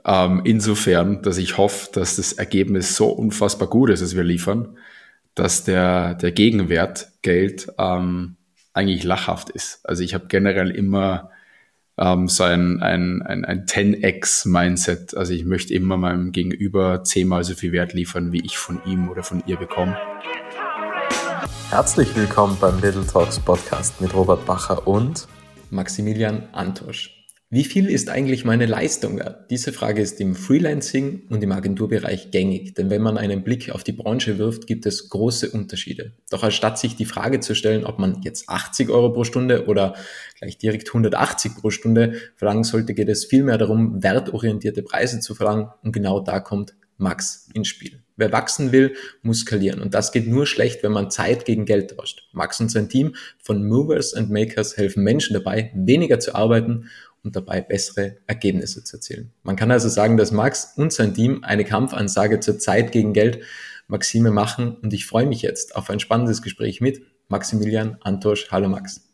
Insofern, dass ich hoffe, dass das Ergebnis so unfassbar gut ist, das wir liefern, dass der Gegenwert Geld eigentlich lachhaft ist. Also ich habe generell immer so ein 10x-Mindset. Also ich möchte immer meinem Gegenüber 10-mal so viel Wert liefern, wie ich von ihm oder von ihr bekomme. Herzlich willkommen beim Little Talks Podcast mit Robert Bacher und Maximilian Antosch. Wie viel ist eigentlich meine Leistung wert? Diese Frage ist im Freelancing und im Agenturbereich gängig, denn wenn man einen Blick auf die Branche wirft, gibt es große Unterschiede. Doch anstatt sich die Frage zu stellen, ob man jetzt 80 Euro pro Stunde oder gleich direkt 180 pro Stunde verlangen sollte, geht es vielmehr darum, wertorientierte Preise zu verlangen, und genau da kommt Max ins Spiel. Wer wachsen will, muss skalieren, und das geht nur schlecht, wenn man Zeit gegen Geld tauscht. Max und sein Team von Movers and Makers helfen Menschen dabei, weniger zu arbeiten und dabei bessere Ergebnisse zu erzielen. Man kann also sagen, dass Max und sein Team eine Kampfansage zur Zeit gegen Geld Maxime machen, und ich freue mich jetzt auf ein spannendes Gespräch mit Maximilian Antosch. Hallo Max.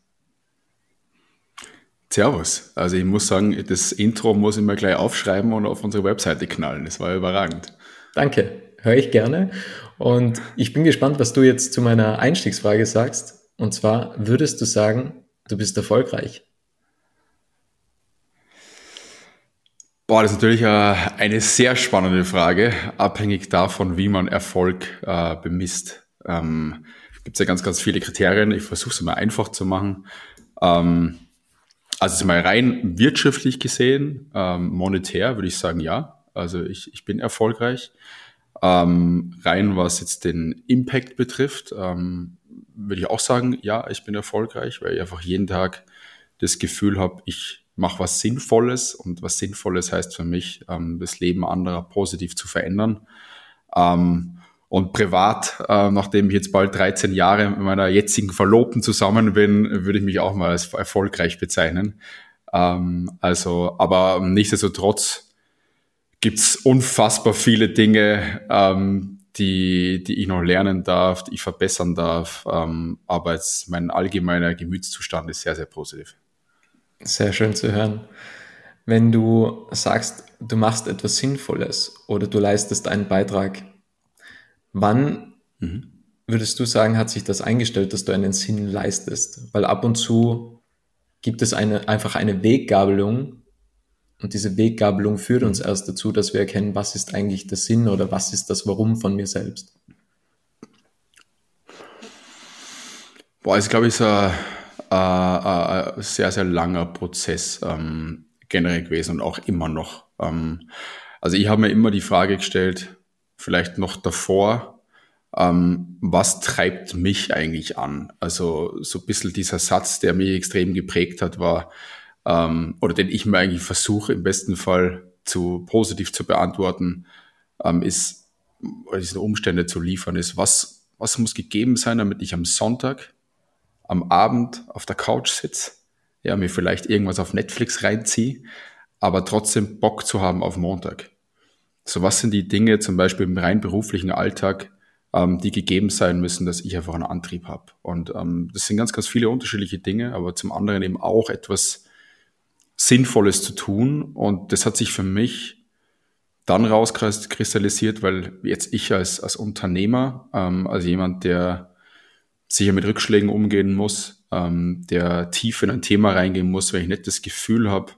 Servus. Also ich muss sagen, das Intro muss ich mir gleich aufschreiben und auf unsere Webseite knallen. Das war überragend. Danke, höre ich gerne. Und ich bin gespannt, was du jetzt zu meiner Einstiegsfrage sagst. Und zwar, würdest du sagen, du bist erfolgreich? Boah, das ist natürlich eine sehr spannende Frage, abhängig davon, wie man Erfolg bemisst. Gibt es ja ganz, ganz viele Kriterien. Ich versuche es mal einfach zu machen. Also mal rein wirtschaftlich gesehen, monetär würde ich sagen, ja. Also ich bin erfolgreich. Rein was jetzt den Impact betrifft, würde ich auch sagen, ja, ich bin erfolgreich, weil ich einfach jeden Tag das Gefühl habe, ich mache was Sinnvolles, und was Sinnvolles heißt für mich, das Leben anderer positiv zu verändern. Und privat, nachdem ich jetzt bald 13 Jahre mit meiner jetzigen Verlobten zusammen bin, würde ich mich auch mal als erfolgreich bezeichnen. Aber nichtsdestotrotz gibt's unfassbar viele Dinge, die ich noch lernen darf, die ich verbessern darf. Aber mein allgemeiner Gemütszustand ist sehr, sehr positiv. Sehr schön zu hören. Wenn du sagst, du machst etwas Sinnvolles oder du leistest einen Beitrag, wann würdest du sagen, hat sich das eingestellt, dass du einen Sinn leistest? Weil ab und zu gibt es einfach eine Weggabelung, und diese Weggabelung führt uns erst dazu, dass wir erkennen, was ist eigentlich der Sinn oder was ist das Warum von mir selbst. Boah, ist, glaube ich, so ein sehr, sehr langer Prozess generell gewesen und auch immer noch. Also ich habe mir immer die Frage gestellt, vielleicht noch davor, was treibt mich eigentlich an? Also so ein bisschen dieser Satz, der mich extrem geprägt hat, war, oder den ich mir eigentlich versuche, im besten Fall positiv zu beantworten, ist, oder diese Umstände zu liefern, ist, was muss gegeben sein, damit ich am Sonntag am Abend auf der Couch sitze, ja, mir vielleicht irgendwas auf Netflix reinziehe, aber trotzdem Bock zu haben auf Montag. So, was sind die Dinge, zum Beispiel im rein beruflichen Alltag, die gegeben sein müssen, dass ich einfach einen Antrieb habe. Und das sind ganz, ganz viele unterschiedliche Dinge, aber zum anderen eben auch etwas Sinnvolles zu tun. Und das hat sich für mich dann rauskristallisiert, weil jetzt ich als Unternehmer, als jemand, der sicher mit Rückschlägen umgehen muss, der tief in ein Thema reingehen muss, wenn ich nicht das Gefühl habe,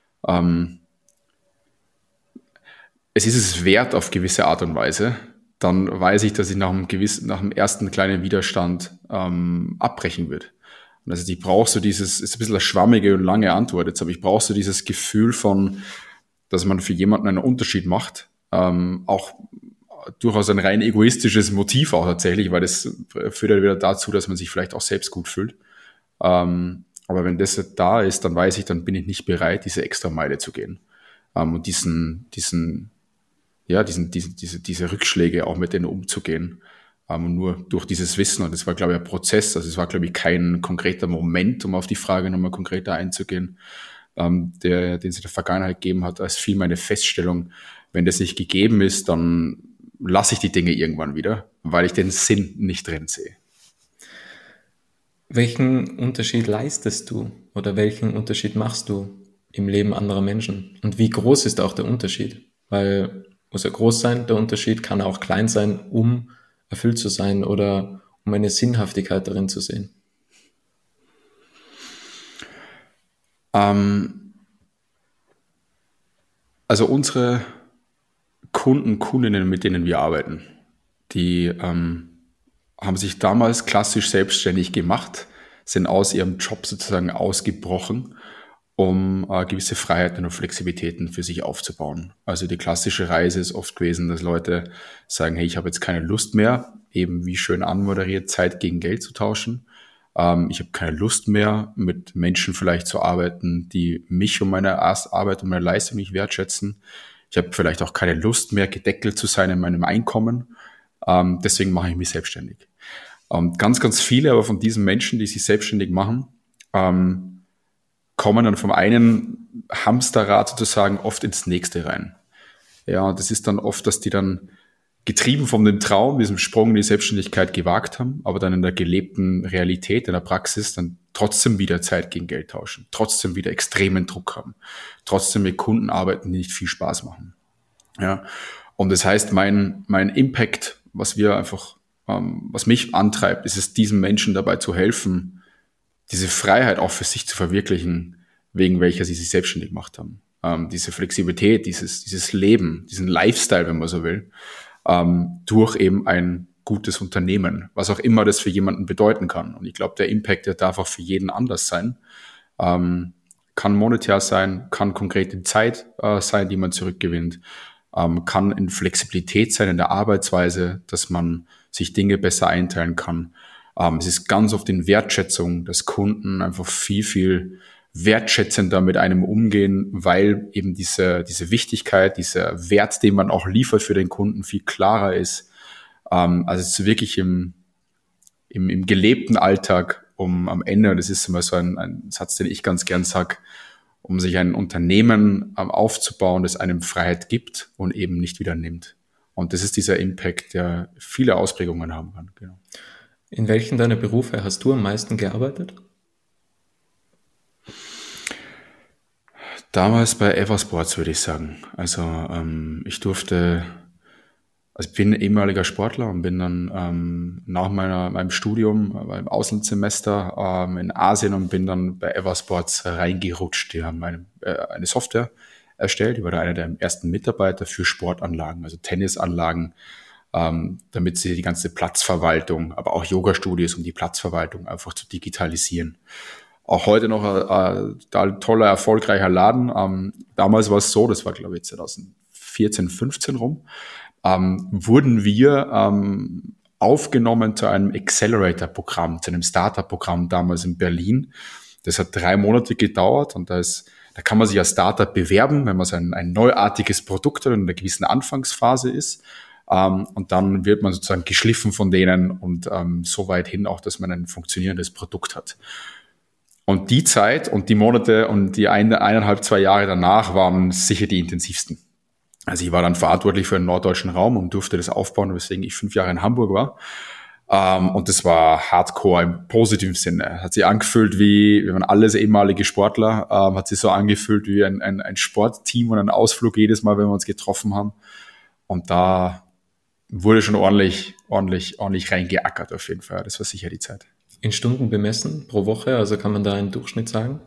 es ist es wert auf gewisse Art und Weise, dann weiß ich, dass ich nach dem ersten kleinen Widerstand abbrechen wird. Und also ich brauche so dieses, ist ein bisschen eine schwammige und lange Antwort jetzt, aber ich brauche so dieses Gefühl von, dass man für jemanden einen Unterschied macht, auch durchaus ein rein egoistisches Motiv auch tatsächlich, weil das führt ja wieder dazu, dass man sich vielleicht auch selbst gut fühlt. Aber wenn das da ist, dann weiß ich, dann bin ich nicht bereit, diese extra Meile zu gehen. Und diese Rückschläge auch mit denen umzugehen. Nur durch dieses Wissen, und das war, glaube ich, ein Prozess, also es war, glaube ich, kein konkreter Moment, um auf die Frage nochmal konkreter einzugehen, den es in der Vergangenheit gegeben hat, als viel meine Feststellung, wenn das nicht gegeben ist, dann lasse ich die Dinge irgendwann wieder, weil ich den Sinn nicht drin sehe. Welchen Unterschied leistest du oder welchen Unterschied machst du im Leben anderer Menschen? Und wie groß ist auch der Unterschied? Weil muss ja groß sein, der Unterschied kann auch klein sein, um erfüllt zu sein oder um eine Sinnhaftigkeit darin zu sehen. Also unsere Kundinnen, mit denen wir arbeiten, die haben sich damals klassisch selbstständig gemacht, sind aus ihrem Job sozusagen ausgebrochen, um gewisse Freiheiten und Flexibilitäten für sich aufzubauen. Also die klassische Reise ist oft gewesen, dass Leute sagen, hey, ich habe jetzt keine Lust mehr, eben wie schön anmoderiert, Zeit gegen Geld zu tauschen. Ich habe keine Lust mehr, mit Menschen vielleicht zu arbeiten, die mich und meine Arbeit und meine Leistung nicht wertschätzen. Ich habe vielleicht auch keine Lust mehr, gedeckelt zu sein in meinem Einkommen. Deswegen mache ich mich selbstständig. Ganz, ganz viele aber von diesen Menschen, die sich selbstständig machen, kommen dann vom einen Hamsterrad sozusagen oft ins nächste rein. Ja, und das ist dann oft, dass die dann getrieben von dem Traum, diesem Sprung in die Selbstständigkeit gewagt haben, aber dann in der gelebten Realität, in der Praxis dann trotzdem wieder Zeit gegen Geld tauschen, trotzdem wieder extremen Druck haben, trotzdem mit Kunden arbeiten, die nicht viel Spaß machen. Ja, und das heißt, mein Impact, was mich antreibt, ist es, diesen Menschen dabei zu helfen, diese Freiheit auch für sich zu verwirklichen, wegen welcher sie sich selbstständig gemacht haben. Diese Flexibilität, dieses Leben, diesen Lifestyle, wenn man so will, durch eben ein gutes Unternehmen, was auch immer das für jemanden bedeuten kann. Und ich glaube, der Impact, der darf auch für jeden anders sein. Kann monetär sein, kann konkrete Zeit sein, die man zurückgewinnt, kann in Flexibilität sein in der Arbeitsweise, dass man sich Dinge besser einteilen kann. Es ist ganz oft in Wertschätzung, dass Kunden einfach viel, viel wertschätzender mit einem umgehen, weil eben diese Wichtigkeit, dieser Wert, den man auch liefert für den Kunden, viel klarer ist. Also es ist wirklich im gelebten Alltag, um am Ende, das ist immer so ein Satz, den ich ganz gern sage, um sich ein Unternehmen aufzubauen, das einem Freiheit gibt und eben nicht wieder nimmt. Und das ist dieser Impact, der viele Ausprägungen haben kann. Genau. In welchen deiner Berufe hast du am meisten gearbeitet? Damals bei Eversports, würde ich sagen. Also ich bin ehemaliger Sportler und bin dann nach meinem Studium, beim Auslandssemester in Asien und bin dann bei Eversports reingerutscht. Die haben eine Software erstellt. Ich war da einer der ersten Mitarbeiter für Sportanlagen, also Tennisanlagen, damit sie die ganze Platzverwaltung, aber auch Yoga-Studios, um die Platzverwaltung einfach zu digitalisieren. Auch heute noch ein toller, erfolgreicher Laden. Damals war es so, das war glaube ich 2014, 15 rum, wurden wir aufgenommen zu einem Accelerator-Programm, zu einem Startup-Programm damals in Berlin. Das hat 3 Monate gedauert und da kann man sich als Startup bewerben, wenn man so ein neuartiges Produkt hat und in einer gewissen Anfangsphase ist. Und dann wird man sozusagen geschliffen von denen und so weit hin auch, dass man ein funktionierendes Produkt hat. Und die Zeit und die Monate und die 1,5, 2 Jahre danach waren sicher die intensivsten. Also ich war dann verantwortlich für den norddeutschen Raum und durfte das aufbauen, weswegen ich 5 Jahre in Hamburg war. Und das war Hardcore im positiven Sinne. Hat sich angefühlt wie, wir waren alles ehemalige Sportler, hat sich so angefühlt wie ein Sportteam und ein Ausflug jedes Mal, wenn wir uns getroffen haben. Und da wurde schon ordentlich reingeackert auf jeden Fall. Das war sicher die Zeit. In Stunden bemessen pro Woche, also kann man da einen Durchschnitt sagen?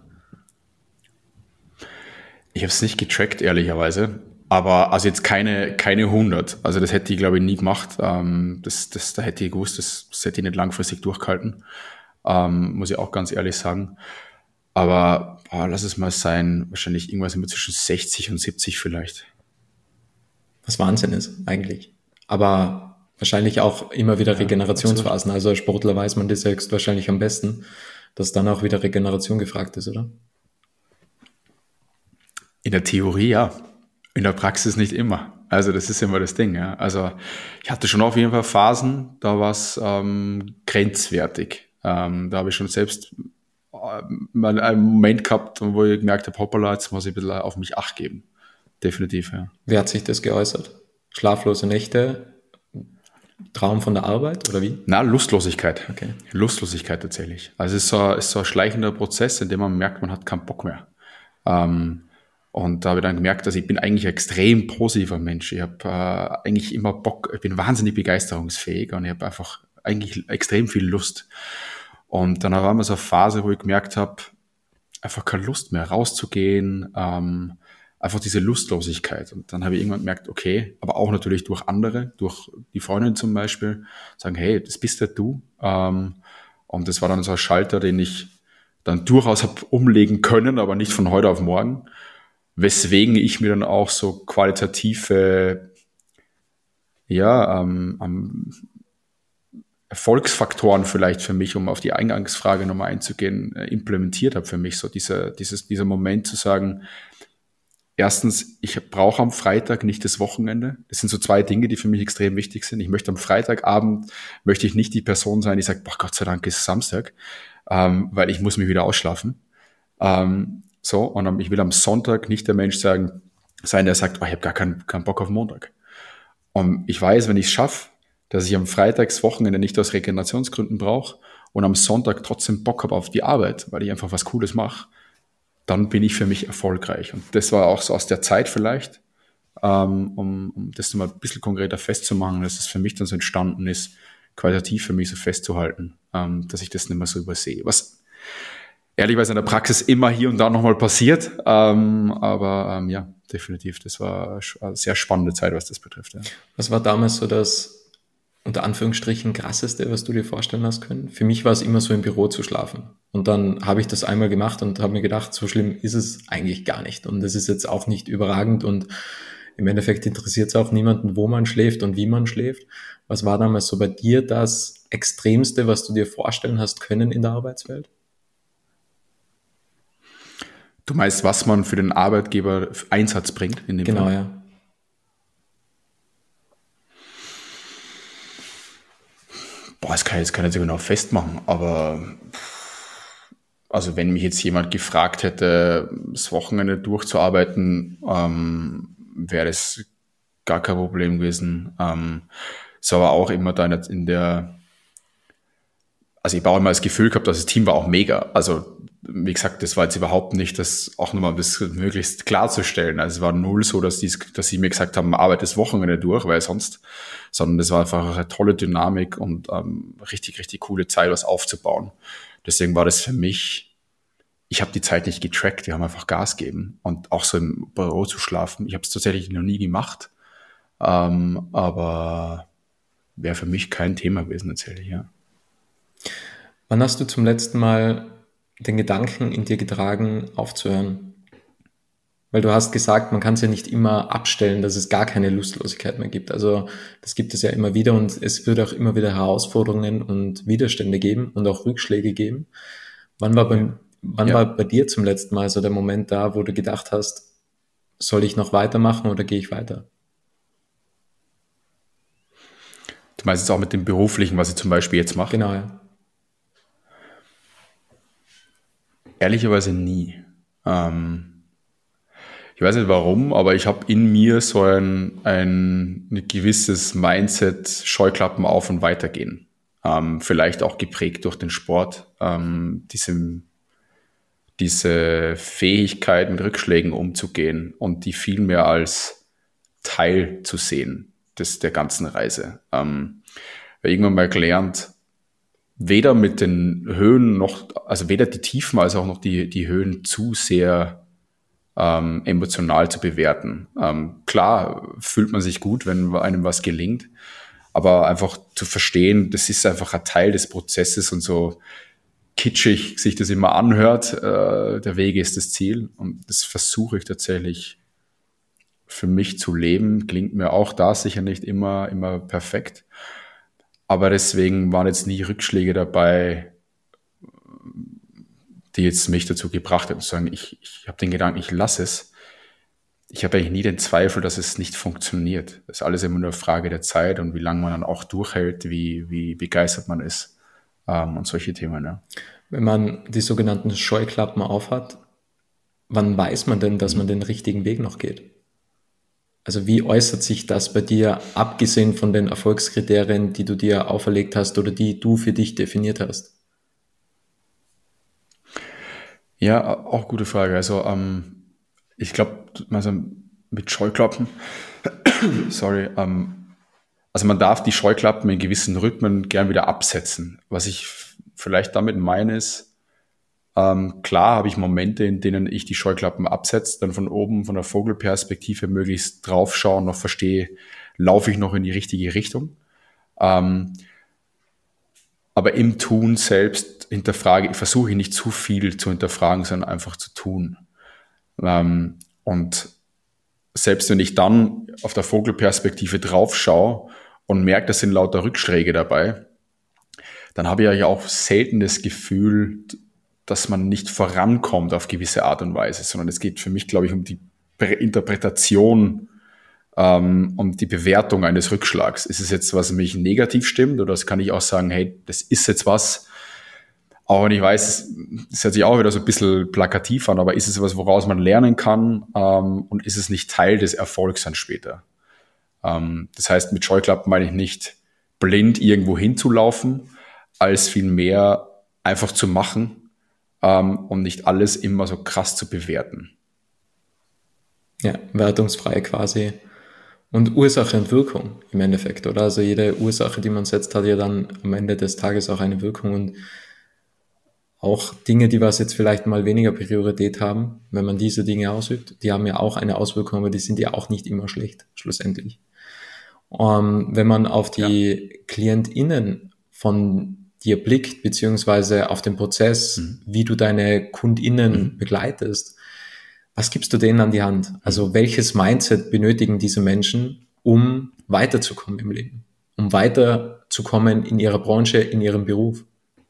Ich habe es nicht getrackt, ehrlicherweise. Aber also jetzt keine 100. Also das hätte ich, glaube ich, nie gemacht. Da hätte ich gewusst, das hätte ich nicht langfristig durchgehalten. Muss ich auch ganz ehrlich sagen. Aber lass es mal sein, wahrscheinlich irgendwas immer zwischen 60 und 70 vielleicht. Was Wahnsinn ist eigentlich. Aber wahrscheinlich auch immer wieder Regenerationsphasen. Also als Sportler weiß man das selbst wahrscheinlich am besten, dass dann auch wieder Regeneration gefragt ist, oder? In der Theorie ja. In der Praxis nicht immer. Also das ist immer das Ding. Ja. Also ich hatte schon auf jeden Fall Phasen, da war es grenzwertig. Da habe ich schon selbst mal einen Moment gehabt, wo ich gemerkt habe, hoppala, jetzt muss ich ein bisschen auf mich Acht geben. Definitiv, ja. Wie hat sich das geäußert? Schlaflose Nächte, Traum von der Arbeit oder wie? Na, Lustlosigkeit. Okay. Lustlosigkeit tatsächlich. Also es ist so ein schleichender Prozess, in dem man merkt, man hat keinen Bock mehr. Und da habe ich dann gemerkt, dass ich bin eigentlich ein extrem positiver Mensch. Ich habe eigentlich immer Bock, ich bin wahnsinnig begeisterungsfähig und ich habe einfach eigentlich extrem viel Lust. Und dann war immer so eine Phase, wo ich gemerkt habe, einfach keine Lust mehr rauszugehen, einfach diese Lustlosigkeit. Und dann habe ich irgendwann gemerkt, okay, aber auch natürlich durch andere, durch die Freundin zum Beispiel, sagen, hey, das bist ja du. Und das war dann so ein Schalter, den ich dann durchaus habe umlegen können, aber nicht von heute auf morgen. Weswegen ich mir dann auch so qualitative, Erfolgsfaktoren vielleicht für mich, um auf die Eingangsfrage nochmal einzugehen, implementiert habe für mich. So dieser Moment zu sagen, erstens, ich brauche am Freitag nicht das Wochenende. Das sind so zwei Dinge, die für mich extrem wichtig sind. Ich möchte am Freitagabend, möchte ich nicht die Person sein, die sagt, boah, Gott sei Dank ist Samstag, weil ich muss mich wieder ausschlafen. Und ich will am Sonntag nicht der Mensch sein, der sagt, oh, ich habe gar keinen Bock auf Montag. Und ich weiß, wenn ich es schaffe, dass ich am Freitagswochenende nicht aus Regenerationsgründen brauche und am Sonntag trotzdem Bock habe auf die Arbeit, weil ich einfach was Cooles mache, dann bin ich für mich erfolgreich. Und das war auch so aus der Zeit vielleicht, um das mal ein bisschen konkreter festzumachen, dass es für mich dann so entstanden ist, qualitativ für mich so festzuhalten, dass ich das nicht mehr so übersehe. Was ehrlicherweise in der Praxis immer hier und da nochmal passiert, aber definitiv, das war eine sehr spannende Zeit, was das betrifft. Ja. Was war damals so das unter Anführungsstrichen krasseste, was du dir vorstellen hast können? Für mich war es immer so, im Büro zu schlafen. Und dann habe ich das einmal gemacht und habe mir gedacht, so schlimm ist es eigentlich gar nicht. Und es ist jetzt auch nicht überragend und im Endeffekt interessiert es auch niemanden, wo man schläft und wie man schläft. Was war damals so bei dir das Extremste, was du dir vorstellen hast können in der Arbeitswelt? Du meinst, was man für den Arbeitgeber Einsatz bringt in dem Genau, Fall? ja. Boah, das kann ich jetzt gar nicht so genau festmachen, aber also wenn mich jetzt jemand gefragt hätte, das Wochenende durchzuarbeiten, wäre das gar kein Problem gewesen. Ist aber auch immer da also ich habe auch immer das Gefühl gehabt, dass das Team war auch mega. Also wie gesagt, das war jetzt überhaupt nicht, das auch nochmal bis möglichst klarzustellen. Also es war null so, dass sie mir gesagt haben, arbeite das Wochenende durch, sondern das war einfach eine tolle Dynamik und richtig, richtig coole Zeit, was aufzubauen. Deswegen war das für mich, ich habe die Zeit nicht getrackt, wir haben einfach Gas gegeben und auch so im Büro zu schlafen. Ich habe es tatsächlich noch nie gemacht, aber wäre für mich kein Thema gewesen, tatsächlich, ja. Wann hast du zum letzten Mal den Gedanken in dir getragen, aufzuhören? Weil du hast gesagt, man kann es ja nicht immer abstellen, dass es gar keine Lustlosigkeit mehr gibt. Also das gibt es ja immer wieder und es wird auch immer wieder Herausforderungen und Widerstände geben und auch Rückschläge geben. Wann war bei dir zum letzten Mal so der Moment da, wo du gedacht hast, soll ich noch weitermachen oder gehe ich weiter? Du meinst jetzt auch mit dem Beruflichen, was ich zum Beispiel jetzt mache? Genau, ja. Ehrlicherweise nie. Ich weiß nicht warum, aber ich habe in mir so ein gewisses Mindset, Scheuklappen auf und weitergehen. Vielleicht auch geprägt durch den Sport. Diese Fähigkeit, mit Rückschlägen umzugehen und die viel mehr als Teil zu sehen der ganzen Reise. Irgendwann mal gelernt, weder mit den Höhen also weder die Tiefen als auch noch die Höhen zu sehr emotional zu bewerten. Klar fühlt man sich gut, wenn einem was gelingt, aber einfach zu verstehen, das ist einfach ein Teil des Prozesses und so kitschig sich das immer anhört, der Weg ist das Ziel und das versuche ich tatsächlich für mich zu leben. Klingt mir auch da sicher nicht immer perfekt, aber deswegen waren jetzt nie Rückschläge dabei, die jetzt mich dazu gebracht haben, zu sagen, ich habe den Gedanken, ich lasse es. Ich habe eigentlich nie den Zweifel, dass es nicht funktioniert. Das ist alles immer nur eine Frage der Zeit und wie lange man dann auch durchhält, wie begeistert man ist und solche Themen. Ja. Wenn man die sogenannten Scheuklappen aufhat, wann weiß man denn, dass man den richtigen Weg noch geht? Also wie äußert sich das bei dir, abgesehen von den Erfolgskriterien, die du dir auferlegt hast oder die du für dich definiert hast? Ja, auch gute Frage. Also ich glaube, also mit Scheuklappen, sorry, also man darf die Scheuklappen in gewissen Rhythmen gern wieder absetzen. Was ich vielleicht damit meine ist, klar habe ich Momente, in denen ich die Scheuklappen absetze, dann von oben, von der Vogelperspektive möglichst draufschauen, noch verstehe, laufe ich noch in die richtige Richtung. Ähm, aber im Tun selbst versuche ich nicht zu viel zu hinterfragen, sondern einfach zu tun. Und selbst wenn ich dann auf der Vogelperspektive drauf schaue und merke, da sind lauter Rückschläge dabei, dann habe ich ja auch selten das Gefühl, dass man nicht vorankommt auf gewisse Art und Weise, sondern es geht für mich, glaube ich, um die Interpretation, um die Bewertung eines Rückschlags. Ist es jetzt, was mich negativ stimmt, oder kann ich auch sagen, hey, das ist jetzt was, auch wenn ich weiß, das hört sich auch wieder so ein bisschen plakativ an, aber ist es was, woraus man lernen kann, und ist es nicht Teil des Erfolgs dann später? Das heißt, mit Scheuklappen meine ich nicht blind irgendwo hinzulaufen, als vielmehr einfach zu machen, und nicht alles immer so krass zu bewerten. Ja, wertungsfrei quasi. Und Ursache und Wirkung im Endeffekt, oder? Also jede Ursache, die man setzt, hat ja dann am Ende des Tages auch eine Wirkung, und auch Dinge, die was jetzt vielleicht mal weniger Priorität haben, wenn man diese Dinge ausübt, die haben ja auch eine Auswirkung, aber die sind ja auch nicht immer schlecht, schlussendlich. Wenn man auf die KlientInnen von dir blickt, beziehungsweise auf den Prozess, wie du deine KundInnen begleitest, was gibst du denen an die Hand? Also welches Mindset benötigen diese Menschen, um weiterzukommen im Leben, um weiterzukommen in ihrer Branche, in ihrem Beruf?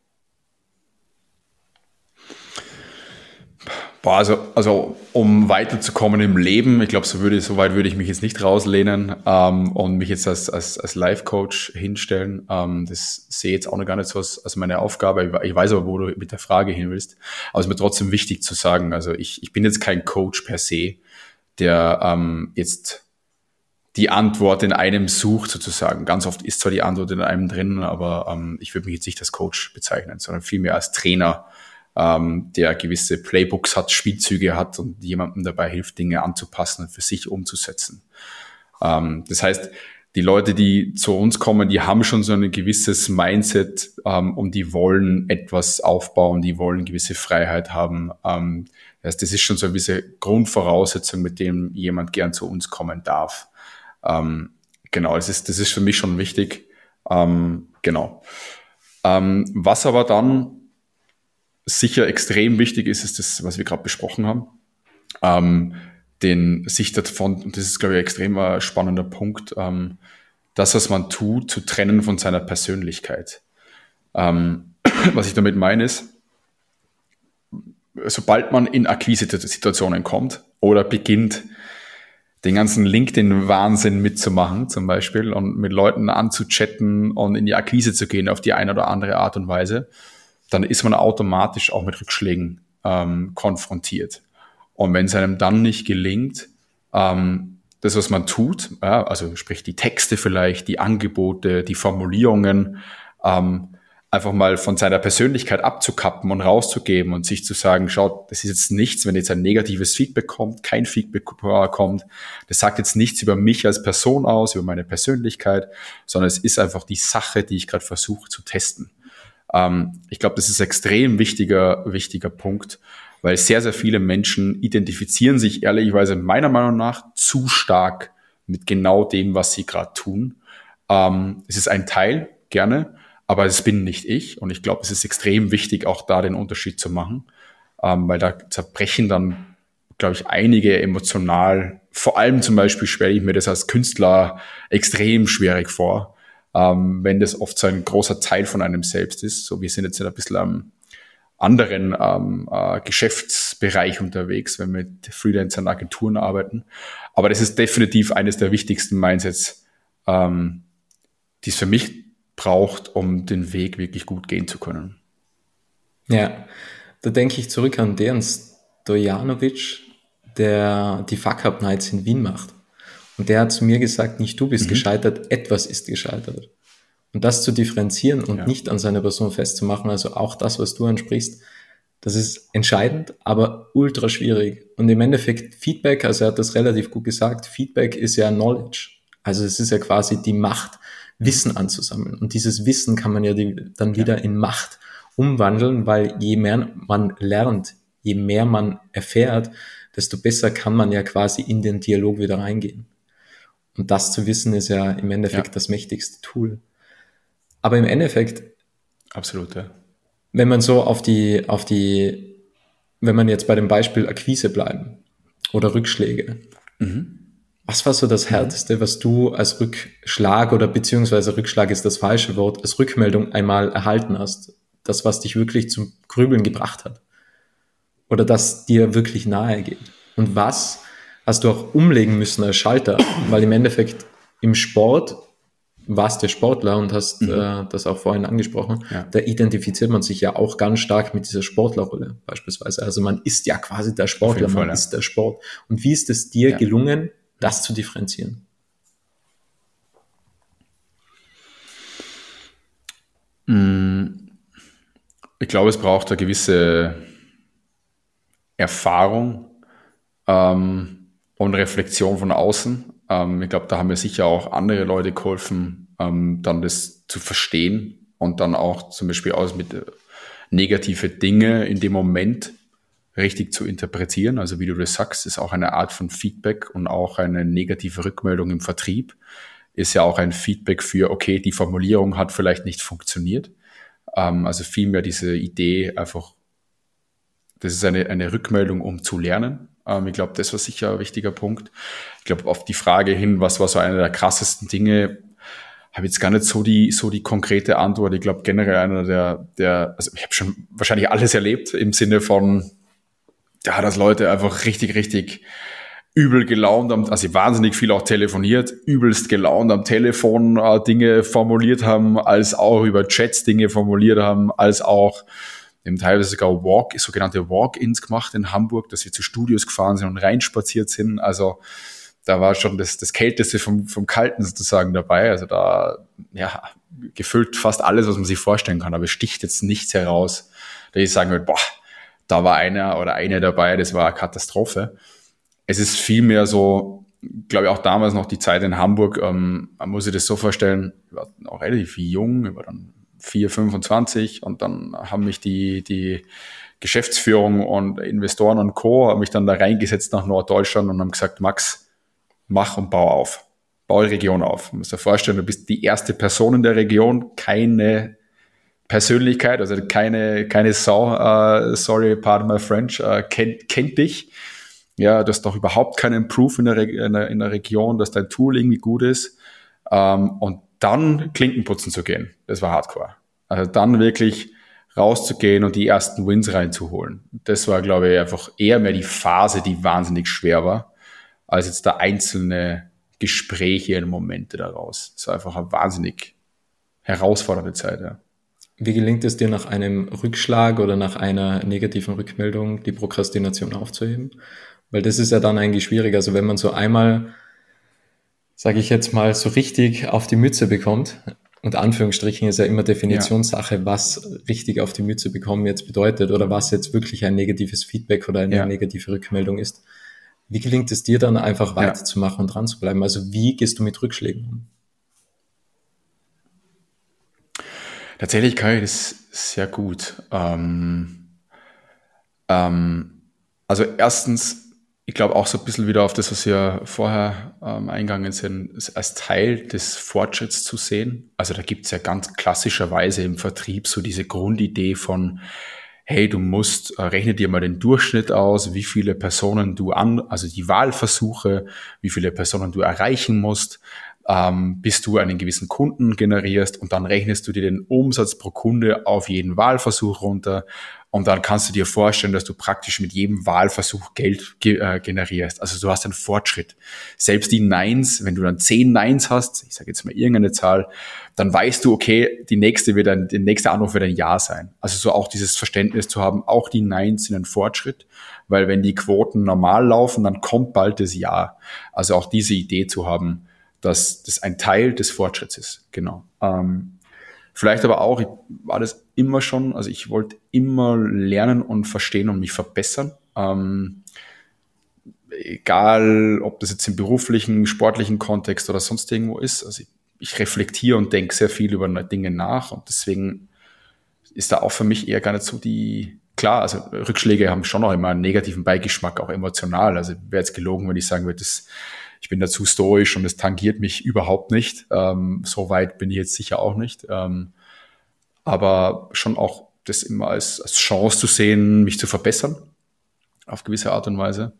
Boah, also um weiterzukommen im Leben, ich glaube, so weit würde ich mich jetzt nicht rauslehnen, und mich jetzt als Life-Coach hinstellen. Das sehe ich jetzt auch noch gar nicht so als meine Aufgabe. Ich weiß aber, wo du mit der Frage hin willst. Aber es ist mir trotzdem wichtig zu sagen, also ich bin jetzt kein Coach per se, der jetzt die Antwort in einem sucht sozusagen. Ganz oft ist zwar die Antwort in einem drin, aber ich würde mich jetzt nicht als Coach bezeichnen, sondern vielmehr als Trainer, der gewisse Playbooks hat, Spielzüge hat und jemandem dabei hilft, Dinge anzupassen und für sich umzusetzen. Das heißt, die Leute, die zu uns kommen, die haben schon so ein gewisses Mindset, und die wollen etwas aufbauen, die wollen gewisse Freiheit haben. Das ist schon so eine gewisse Grundvoraussetzung, mit dem jemand gern zu uns kommen darf. Genau, das ist für mich schon wichtig. Genau. Was aber dann sicher extrem wichtig ist das, was wir gerade besprochen haben, sich davon, und das ist, glaube ich, ein extrem spannender Punkt, das, was man tut, zu trennen von seiner Persönlichkeit. Was ich damit meine ist, sobald man in Akquise-Situationen kommt oder beginnt, den ganzen LinkedIn-Wahnsinn mitzumachen zum Beispiel und mit Leuten anzuchatten und in die Akquise zu gehen auf die eine oder andere Art und Weise, dann ist man automatisch auch mit Rückschlägen konfrontiert. Und wenn es einem dann nicht gelingt, das, was man tut, also sprich die Texte vielleicht, die Angebote, die Formulierungen, einfach mal von seiner Persönlichkeit abzukappen und rauszugeben und sich zu sagen, schaut, das ist jetzt nichts, wenn jetzt ein negatives Feedback kommt, kein Feedback kommt, das sagt jetzt nichts über mich als Person aus, über meine Persönlichkeit, sondern es ist einfach die Sache, die ich gerade versuche zu testen. Ich glaube, das ist ein extrem wichtiger Punkt, weil sehr, sehr viele Menschen identifizieren sich ehrlicherweise meiner Meinung nach zu stark mit genau dem, was sie gerade tun. Es ist ein Teil, gerne, aber es bin nicht ich. Und ich glaube, es ist extrem wichtig, auch da den Unterschied zu machen, weil da zerbrechen dann, glaube ich, einige emotional. Vor allem zum Beispiel stelle ich mir das als Künstler extrem schwierig vor, wenn das oft so ein großer Teil von einem selbst ist. So, wir sind jetzt ein bisschen am anderen Geschäftsbereich unterwegs, wenn wir mit Freelancern, Agenturen arbeiten. Aber das ist definitiv eines der wichtigsten Mindsets, die es für mich braucht, um den Weg wirklich gut gehen zu können. Ja, da denke ich zurück an Dejan Stojanovic, der die Fuck Up Nights in Wien macht. Und der hat zu mir gesagt, nicht du bist gescheitert, etwas ist gescheitert. Und das zu differenzieren und nicht an seiner Person festzumachen, also auch das, was du ansprichst, Das ist entscheidend, aber ultra schwierig. Und im Endeffekt Feedback, also er hat das relativ gut gesagt, Feedback ist ja Knowledge. Also es ist ja quasi die Macht, Wissen anzusammeln. Und dieses Wissen kann man ja dann wieder in Macht umwandeln, weil je mehr man lernt, je mehr man erfährt, desto besser kann man ja quasi in den Dialog wieder reingehen. Und das zu wissen ist ja im Endeffekt das mächtigste Tool. Aber im Endeffekt, absolut, ja. wenn man so wenn man jetzt bei dem Beispiel Akquise bleiben oder Rückschläge, was war so das Härteste, was du als Rückschlag oder beziehungsweise Rückschlag ist das falsche Wort, als Rückmeldung einmal erhalten hast? Das, was dich wirklich zum Grübeln gebracht hat? Oder das dir wirklich nahe geht? Und was hast du auch umlegen müssen als Schalter? Weil im Endeffekt im Sport warst der Sportler und hast das auch vorhin angesprochen, da identifiziert man sich ja auch ganz stark mit dieser Sportlerrolle beispielsweise. Also man ist ja quasi der Sportler, man ist der Sport. Und wie ist es dir gelungen, das zu differenzieren? Ich glaube, es braucht eine gewisse Erfahrung und Reflexion von außen. Ich glaube, da haben mir sicher auch andere Leute geholfen, dann das zu verstehen und dann auch zum Beispiel mit negative Dinge in dem Moment richtig zu interpretieren. Also wie du das sagst, ist auch eine Art von Feedback und auch eine negative Rückmeldung im Vertrieb ist ja auch ein Feedback für, okay, die Formulierung hat vielleicht nicht funktioniert. Also vielmehr diese Idee einfach, das ist eine Rückmeldung, um zu lernen. Ich glaube, das war sicher ein wichtiger Punkt. Ich glaube, auf die Frage hin, was war so eine der krassesten Dinge, habe jetzt gar nicht so die konkrete Antwort. Ich glaube, generell einer also ich habe schon wahrscheinlich alles erlebt im Sinne von, ja, dass Leute einfach richtig, richtig übel gelaunt also wahnsinnig viel auch telefoniert, übelst gelaunt am Telefon Dinge formuliert haben, als auch über Chats Dinge formuliert haben, als auch wir haben teilweise sogar sogenannte Walk-ins gemacht in Hamburg, dass wir zu Studios gefahren sind und reinspaziert sind. Also da war schon das Kälteste vom Kalten sozusagen dabei. Also da, ja, gefüllt fast alles, was man sich vorstellen kann. Aber es sticht jetzt nichts heraus, dass ich sagen würde, boah, da war einer oder eine dabei, das war eine Katastrophe. Es ist vielmehr so, glaube ich, auch damals noch die Zeit in Hamburg, man muss sich das so vorstellen, ich war auch relativ jung, ich war dann 25 und dann haben mich die Geschäftsführung und Investoren und Co. haben mich dann da reingesetzt nach Norddeutschland und haben gesagt, Max, mach und bau auf. Bau die Region auf. Du musst dir vorstellen, du bist die erste Person in der Region, keine Persönlichkeit, also keine Sau, sorry, pardon my French, kennt dich. Ja, du hast doch überhaupt keinen Proof in der Region, dass dein Tool irgendwie gut ist. Und dann Klinken putzen zu gehen, das war Hardcore. Also dann wirklich rauszugehen und die ersten Wins reinzuholen. Das war, glaube ich, einfach eher mehr die Phase, die wahnsinnig schwer war, als jetzt da einzelne Gespräche und Momente daraus. Es war einfach eine wahnsinnig herausfordernde Zeit, ja. Wie gelingt es dir nach einem Rückschlag oder nach einer negativen Rückmeldung, die Prokrastination aufzuheben? Weil das ist ja dann eigentlich schwierig. Also wenn man so einmal, sage ich jetzt mal, so richtig auf die Mütze bekommt, und Anführungsstrichen ist ja immer Definitionssache, was richtig auf die Mütze bekommen jetzt bedeutet oder was jetzt wirklich ein negatives Feedback oder eine negative Rückmeldung ist. Wie gelingt es dir dann einfach weiterzumachen und dran zu bleiben? Also wie gehst du mit Rückschlägen um? Tatsächlich kann ich das sehr gut. Also erstens, ich glaube auch so ein bisschen wieder auf das, was wir vorher eingegangen sind, als Teil des Fortschritts zu sehen. Also da gibt es ja ganz klassischerweise im Vertrieb so diese Grundidee von, hey, du musst, rechne dir mal den Durchschnitt aus, wie viele Personen also die Wahlversuche, wie viele Personen du erreichen musst, bis du einen gewissen Kunden generierst und dann rechnest du dir den Umsatz pro Kunde auf jeden Wahlversuch runter und dann kannst du dir vorstellen, dass du praktisch mit jedem Wahlversuch Geld generierst. Also du hast einen Fortschritt. Selbst die Neins, wenn du dann 10 Neins hast, ich sage jetzt mal irgendeine Zahl, dann weißt du, okay, der nächste Anruf wird ein Ja sein. Also so auch dieses Verständnis zu haben, auch die Neins sind ein Fortschritt, weil wenn die Quoten normal laufen, dann kommt bald das Ja. Also auch diese Idee zu haben, dass das ein Teil des Fortschritts ist, genau. Vielleicht aber auch, ich war das immer schon, also ich wollte immer lernen und verstehen und mich verbessern. Egal, ob das jetzt im beruflichen, sportlichen Kontext oder sonst irgendwo ist. Also ich reflektiere und denke sehr viel über Dinge nach und deswegen ist da auch für mich eher gar nicht so klar, also Rückschläge haben schon auch immer einen negativen Beigeschmack, auch emotional. Also wäre jetzt gelogen, wenn ich sagen würde, ich bin da zu stoisch und es tangiert mich überhaupt nicht. So weit bin ich jetzt sicher auch nicht. Aber schon auch das immer als Chance zu sehen, mich zu verbessern, auf gewisse Art und Weise.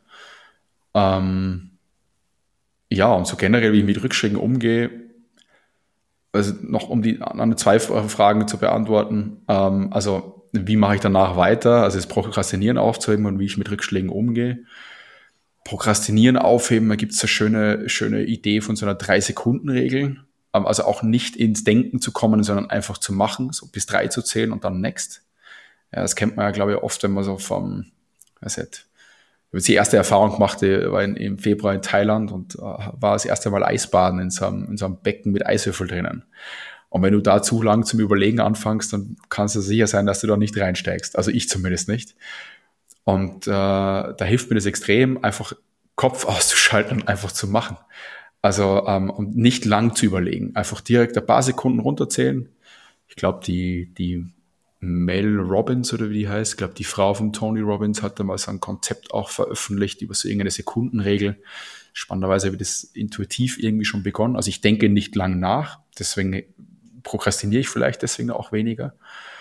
Ja, und so generell, wie ich mit Rückschlägen umgehe, also noch um die anderen zwei Fragen zu beantworten. Also wie mache ich danach weiter? Also das Prokrastinieren aufzuheben und wie ich mit Rückschlägen umgehe. Prokrastinieren aufheben, da gibt es eine schöne Idee von so einer 3-Sekunden-Regel. Also auch nicht ins Denken zu kommen, sondern einfach zu machen, so bis 3 zu zählen und dann next. Ja, das kennt man ja, glaube ich, oft, wenn man so ich habe jetzt die erste Erfahrung gemacht, war im Februar in Thailand und war das erste Mal Eisbaden in so einem Becken mit Eiswürfel drinnen. Und wenn du da zu lang zum Überlegen anfängst, dann kannst du sicher sein, dass du da nicht reinsteigst. Also ich zumindest nicht. Und da hilft mir das extrem, einfach Kopf auszuschalten und einfach zu machen. Also und nicht lang zu überlegen. Einfach direkt ein paar Sekunden runterzählen. Ich glaube, die Mel Robbins oder wie die heißt, ich glaube, die Frau von Tony Robbins hat da mal so ein Konzept auch veröffentlicht über so irgendeine Sekundenregel. Spannenderweise habe ich das intuitiv irgendwie schon begonnen. Also ich denke nicht lang nach, deswegen prokrastiniere ich vielleicht deswegen auch weniger.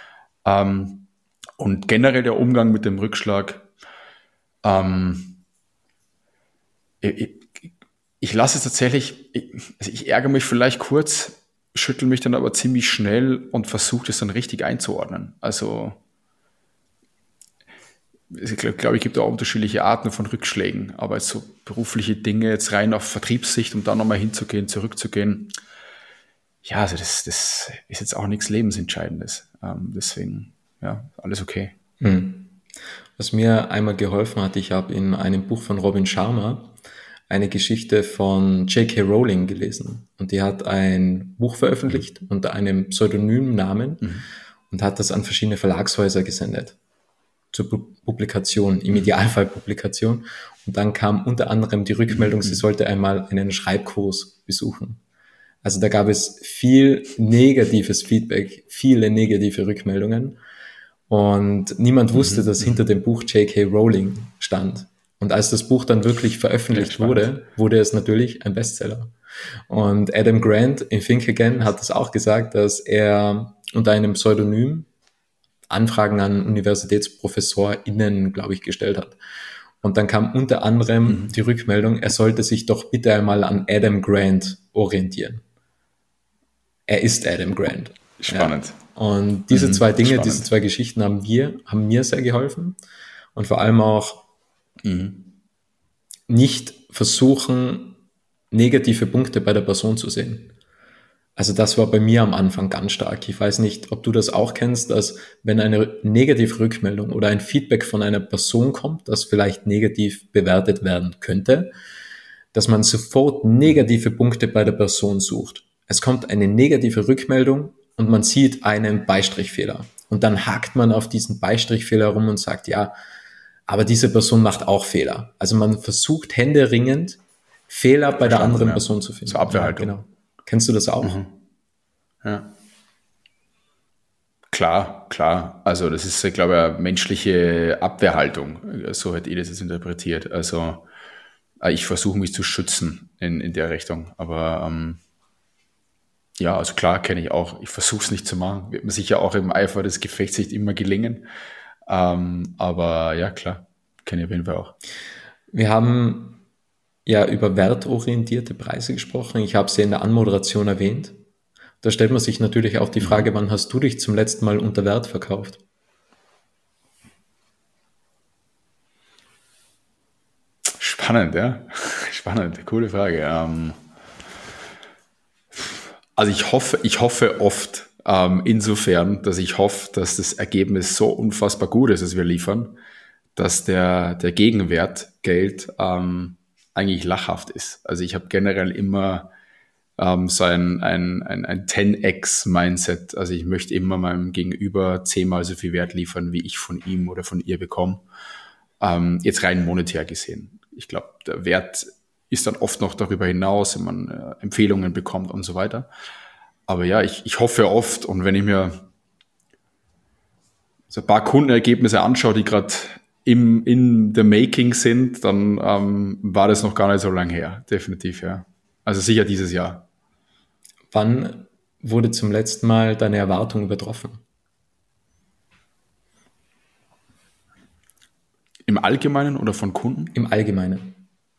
Und generell der Umgang mit dem Rückschlag, ich lasse es tatsächlich, ich ärgere mich vielleicht kurz, schüttel mich dann aber ziemlich schnell und versuche das dann richtig einzuordnen. Also ich glaube, es gibt auch unterschiedliche Arten von Rückschlägen, aber jetzt so berufliche Dinge jetzt rein auf Vertriebssicht, um da nochmal hinzugehen, zurückzugehen, ja, also das ist jetzt auch nichts Lebensentscheidendes. Deswegen, ja, alles okay. Was mir einmal geholfen hat, ich habe in einem Buch von Robin Sharma eine Geschichte von J.K. Rowling gelesen. Und die hat ein Buch veröffentlicht unter einem pseudonymen Namen und hat das an verschiedene Verlagshäuser gesendet. Zur Publikation, im Idealfall Publikation. Und dann kam unter anderem die Rückmeldung, sie sollte einmal einen Schreibkurs besuchen. Also da gab es viel negatives Feedback, viele negative Rückmeldungen. Und niemand wusste, dass hinter dem Buch J.K. Rowling stand. Und als das Buch dann wirklich veröffentlicht wurde es natürlich ein Bestseller. Und Adam Grant in Think Again hat es auch gesagt, dass er unter einem Pseudonym Anfragen an UniversitätsprofessorInnen, glaube ich, gestellt hat. Und dann kam unter anderem die Rückmeldung, er sollte sich doch bitte einmal an Adam Grant orientieren. Er ist Adam Grant. Spannend. Ja. Und diese zwei Dinge, diese zwei Geschichten haben mir sehr geholfen. Und vor allem auch nicht versuchen, negative Punkte bei der Person zu sehen. Also das war bei mir am Anfang ganz stark. Ich weiß nicht, ob du das auch kennst, dass wenn eine negative Rückmeldung oder ein Feedback von einer Person kommt, das vielleicht negativ bewertet werden könnte, dass man sofort negative Punkte bei der Person sucht. Es kommt eine negative Rückmeldung und man sieht einen Beistrichfehler. Und dann hakt man auf diesen Beistrichfehler rum und sagt, ja, aber diese Person macht auch Fehler. Also man versucht händeringend, Fehler bei der anderen Person zu finden. Zur Abwehrhaltung. Ja, genau. Kennst du das auch? Ja. Klar. Also das ist, ich glaube, eine menschliche Abwehrhaltung. So hätte ich das jetzt interpretiert. Also ich versuche mich zu schützen in der Richtung. Aber ja, also klar kenne ich auch. Ich versuche es nicht zu machen. Wird mir sicher auch im Eifer des Gefechts nicht immer gelingen. Aber ja, klar, kenne ich auf jeden Fall auch. Wir haben ja über wertorientierte Preise gesprochen. Ich habe sie in der Anmoderation erwähnt. Da stellt man sich natürlich auch die Frage, wann hast du dich zum letzten Mal unter Wert verkauft? Spannend, ja. Spannend, coole Frage. Also ich hoffe oft, insofern, dass ich hoffe, dass das Ergebnis so unfassbar gut ist, das wir liefern, dass der Gegenwert Geld eigentlich lachhaft ist. Also ich habe generell immer so ein 10x-Mindset. Also ich möchte immer meinem Gegenüber 10-mal so viel Wert liefern, wie ich von ihm oder von ihr bekomme. Jetzt rein monetär gesehen. Ich glaube, der Wert ist dann oft noch darüber hinaus, wenn man Empfehlungen bekommt und so weiter. Aber ja, ich hoffe oft, und wenn ich mir so ein paar Kundenergebnisse anschaue, die gerade in the making sind, dann war das noch gar nicht so lange her, definitiv, ja. Also sicher dieses Jahr. Wann wurde zum letzten Mal deine Erwartung übertroffen? Im Allgemeinen oder von Kunden? Im Allgemeinen.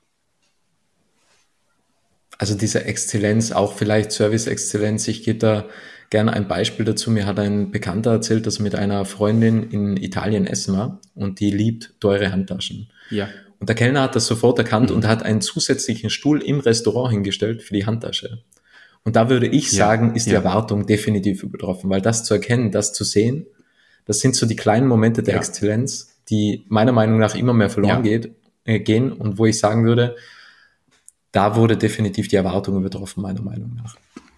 Also diese Exzellenz, auch vielleicht Service-Exzellenz. Ich gebe da gerne ein Beispiel dazu. Mir hat ein Bekannter erzählt, dass er mit einer Freundin in Italien essen war und die liebt teure Handtaschen. Ja. Und der Kellner hat das sofort erkannt und hat einen zusätzlichen Stuhl im Restaurant hingestellt für die Handtasche. Und da würde ich sagen, ist die Erwartung definitiv übertroffen, weil das zu erkennen, das zu sehen, das sind so die kleinen Momente der Exzellenz, die meiner Meinung nach immer mehr verloren gehen und wo ich sagen würde, da wurde definitiv die Erwartung übertroffen, meiner Meinung nach.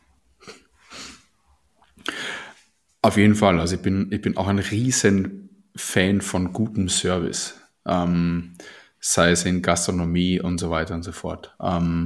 Auf jeden Fall. Also ich bin auch ein riesen Fan von gutem Service. Sei es in Gastronomie und so weiter und so fort.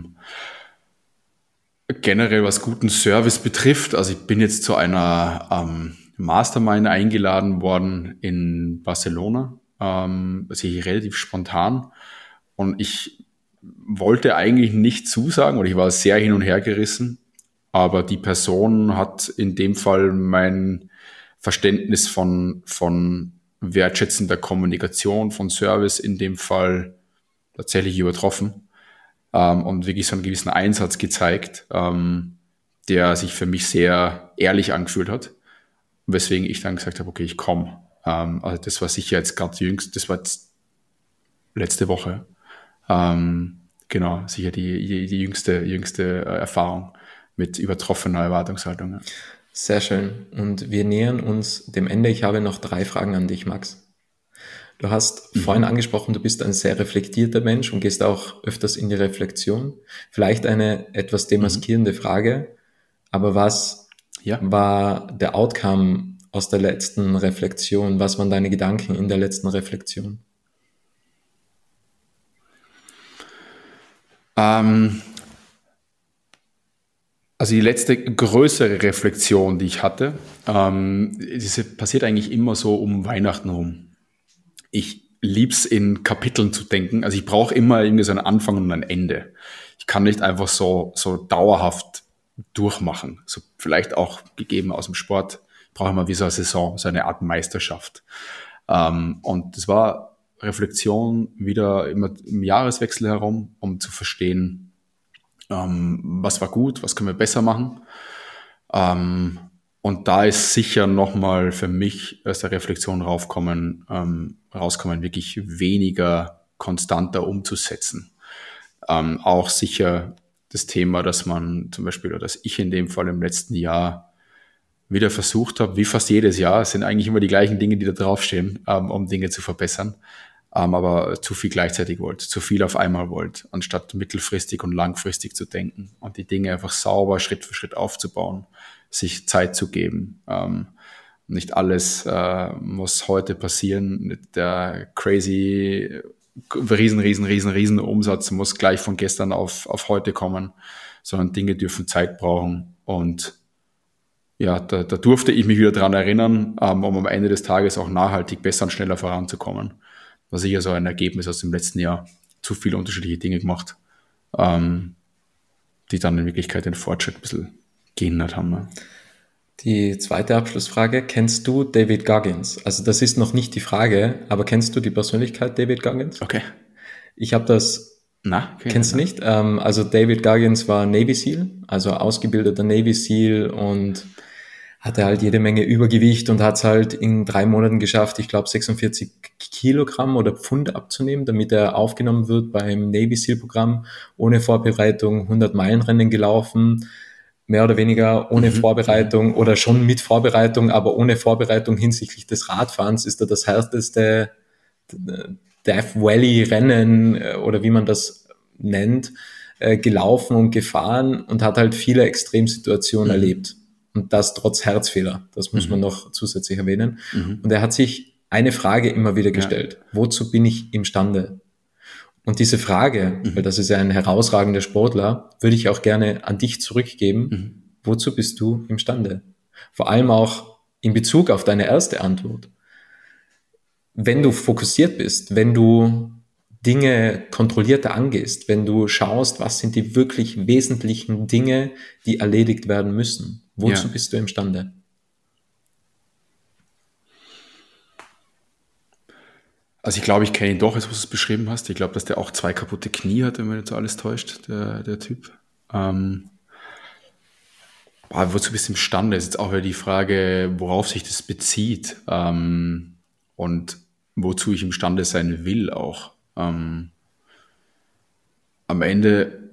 Generell, was guten Service betrifft, also ich bin jetzt zu einer Mastermind eingeladen worden in Barcelona, also relativ spontan, und ich wollte eigentlich nicht zusagen, oder ich war sehr hin und her gerissen, aber die Person hat in dem Fall mein Verständnis von wertschätzender Kommunikation, von Service in dem Fall tatsächlich übertroffen und wirklich so einen gewissen Einsatz gezeigt, der sich für mich sehr ehrlich angefühlt hat, weswegen ich dann gesagt habe, okay, ich komme. Also das war sicher jetzt gerade jüngst, das war jetzt letzte Woche. Genau, sicher die jüngste Erfahrung mit übertroffener Erwartungshaltung. Ja. Sehr schön. Und wir nähern uns dem Ende. Ich habe noch 3 Fragen an dich, Max. Du hast vorhin angesprochen, du bist ein sehr reflektierter Mensch und gehst auch öfters in die Reflexion. Vielleicht eine etwas demaskierende Frage, aber was war der Outcome aus der letzten Reflexion? Was waren deine Gedanken in der letzten Reflexion? Also die letzte größere Reflexion, die ich hatte, diese passiert eigentlich immer so um Weihnachten rum. Ich lieb's in Kapiteln zu denken. Also ich brauche immer irgendwie so einen Anfang und ein Ende. Ich kann nicht einfach so dauerhaft durchmachen. So vielleicht auch gegeben aus dem Sport, brauche immer wie so eine Saison, so eine Art Meisterschaft. Und das war Reflexion wieder immer im Jahreswechsel herum, um zu verstehen, was war gut, was können wir besser machen. Und da ist sicher nochmal für mich aus der Reflexion rauskommen, wirklich weniger konstanter umzusetzen. Auch sicher das Thema, dass man zum Beispiel, oder dass ich in dem Fall im letzten Jahr wieder versucht habe, wie fast jedes Jahr, es sind eigentlich immer die gleichen Dinge, die da draufstehen, um Dinge zu verbessern, aber zu viel gleichzeitig wollt, zu viel auf einmal wollt, anstatt mittelfristig und langfristig zu denken und die Dinge einfach sauber Schritt für Schritt aufzubauen, sich Zeit zu geben. Nicht alles muss heute passieren. Der crazy, riesen Umsatz muss gleich von gestern auf heute kommen, sondern Dinge dürfen Zeit brauchen. Und ja, da durfte ich mich wieder dran erinnern, um am Ende des Tages auch nachhaltig besser und schneller voranzukommen. War sicher so ein Ergebnis aus dem letzten Jahr. Zu viele unterschiedliche Dinge gemacht, die dann in Wirklichkeit den Fortschritt ein bisschen gehindert haben. Ne? Die zweite Abschlussfrage, kennst du David Goggins? Also das ist noch nicht die Frage, aber kennst du die Persönlichkeit David Goggins? Okay. Ich habe das, kennst du nicht? Also David Goggins war Navy SEAL, also ausgebildeter Navy SEAL und hatte halt jede Menge Übergewicht und hat es halt in 3 Monaten geschafft, ich glaube 46 Kilogramm oder Pfund abzunehmen, damit er aufgenommen wird beim Navy SEAL-Programm, ohne Vorbereitung 100-Meilen-Rennen gelaufen, mehr oder weniger ohne Vorbereitung oder schon mit Vorbereitung, aber ohne Vorbereitung hinsichtlich des Radfahrens ist er das härteste Death Valley Rennen oder wie man das nennt, gelaufen und gefahren und hat halt viele Extremsituationen erlebt. Und das trotz Herzfehler. Das muss man noch zusätzlich erwähnen. Und er hat sich eine Frage immer wieder gestellt. Wozu bin ich imstande? Und diese Frage, weil das ist ja ein herausragender Sportler, würde ich auch gerne an dich zurückgeben. Wozu bist du imstande? Vor allem auch in Bezug auf deine erste Antwort. Wenn du fokussiert bist, wenn du Dinge kontrollierter angehst, wenn du schaust, was sind die wirklich wesentlichen Dinge, die erledigt werden müssen. Wozu bist du imstande? Also ich glaube, ich kenne ihn doch, als du es beschrieben hast. Ich glaube, dass der auch 2 kaputte Knie hat, wenn man jetzt alles täuscht, der Typ. Wozu bist du imstande? Ist jetzt auch wieder die Frage, worauf sich das bezieht und wozu ich imstande sein will auch. Am Ende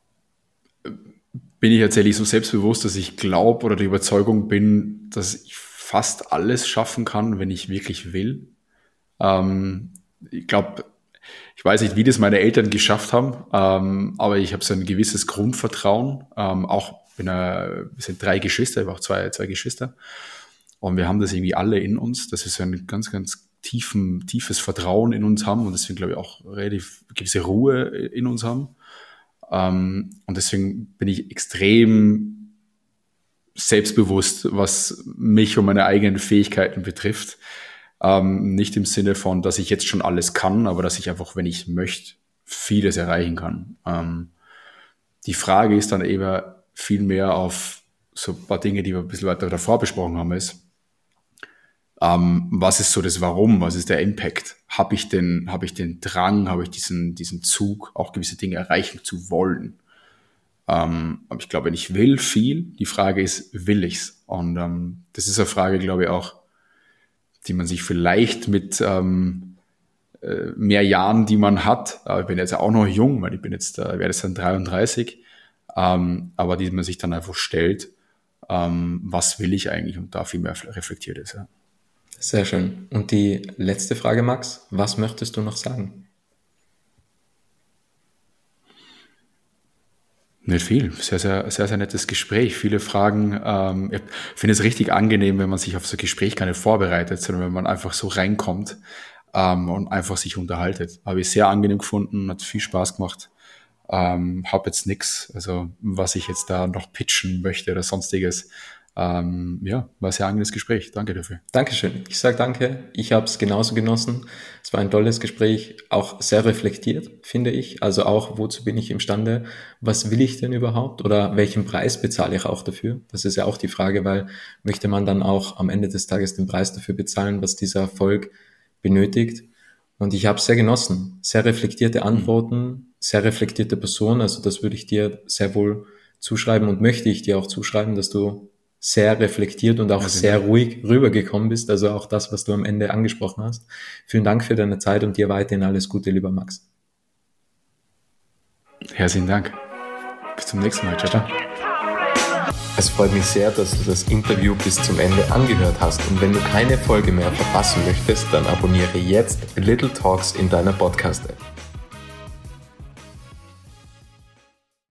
bin ich tatsächlich so selbstbewusst, dass ich glaube oder der Überzeugung bin, dass ich fast alles schaffen kann, wenn ich wirklich will. Ich glaube, ich weiß nicht, wie das meine Eltern geschafft haben, aber ich habe so ein gewisses Grundvertrauen. Wir sind 3 Geschwister, ich habe auch zwei Geschwister. Und wir haben das irgendwie alle in uns, dass wir so ein ganz, ganz tiefes Vertrauen in uns haben und deswegen glaube ich auch relativ gewisse Ruhe in uns haben. Und deswegen bin ich extrem selbstbewusst, was mich und meine eigenen Fähigkeiten betrifft. Nicht im Sinne von, dass ich jetzt schon alles kann, aber dass ich einfach, wenn ich möchte, vieles erreichen kann. Die Frage ist dann eben viel mehr auf so ein paar Dinge, die wir ein bisschen weiter davor besprochen haben, ist, was ist so das Warum, was ist der Impact? Habe ich den Drang, habe ich diesen Zug, auch gewisse Dinge erreichen zu wollen? Aber ich glaube, wenn ich will, viel. Die Frage ist, will ich's? Und das ist eine Frage, glaube ich, auch, die man sich vielleicht mit mehr Jahren, die man hat, ich bin jetzt auch noch jung, weil ich bin jetzt, werde jetzt dann 33, aber die man sich dann einfach stellt, was will ich eigentlich und da viel mehr reflektiert ist. Ja. Sehr schön. Und die letzte Frage, Max, was möchtest du noch sagen? Nicht viel. Sehr, sehr, sehr, sehr nettes Gespräch. Viele Fragen. Ich finde es richtig angenehm, wenn man sich auf so ein Gespräch gar nicht vorbereitet, sondern wenn man einfach so reinkommt und einfach sich unterhaltet. Habe ich sehr angenehm gefunden, hat viel Spaß gemacht. Habe jetzt nichts, also was ich jetzt da noch pitchen möchte oder sonstiges. War ein sehr angenehmes Gespräch. Danke dafür. Dankeschön. Ich sage danke. Ich habe es genauso genossen. Es war ein tolles Gespräch, auch sehr reflektiert, finde ich. Also auch, wozu bin ich imstande? Was will ich denn überhaupt? Oder welchen Preis bezahle ich auch dafür? Das ist ja auch die Frage, weil möchte man dann auch am Ende des Tages den Preis dafür bezahlen, was dieser Erfolg benötigt? Und ich habe es sehr genossen. Sehr reflektierte Antworten, sehr reflektierte Person. Also das würde ich dir sehr wohl zuschreiben und möchte ich dir auch zuschreiben, dass du sehr reflektiert und auch sehr ruhig rübergekommen bist. Also auch das, was du am Ende angesprochen hast. Vielen Dank für deine Zeit und dir weiterhin alles Gute, lieber Max. Herzlichen Dank. Bis zum nächsten Mal. Ciao, ciao. Es freut mich sehr, dass du das Interview bis zum Ende angehört hast. Und wenn du keine Folge mehr verpassen möchtest, dann abonniere jetzt Little Talks in deiner Podcast-App.